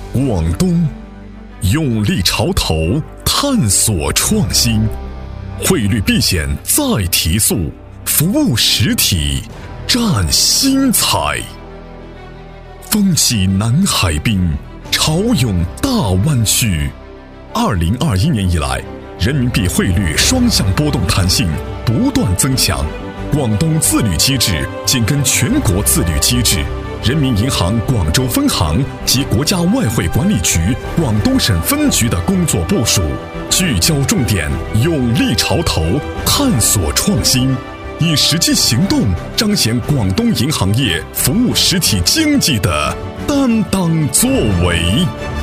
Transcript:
广东，用力潮头，探索创新，汇率避险再提速，服务实体占新彩。风起南海滨，潮涌大湾区。2021年以来，人民币汇率双向波动弹性不断增强，广东自律机制紧跟全国自律机制，人民银行广州分行及国家外汇管理局广东省分局的工作部署，聚焦重点，用力潮头，探索创新，以实际行动彰显广东银行业服务实体经济的担当作为。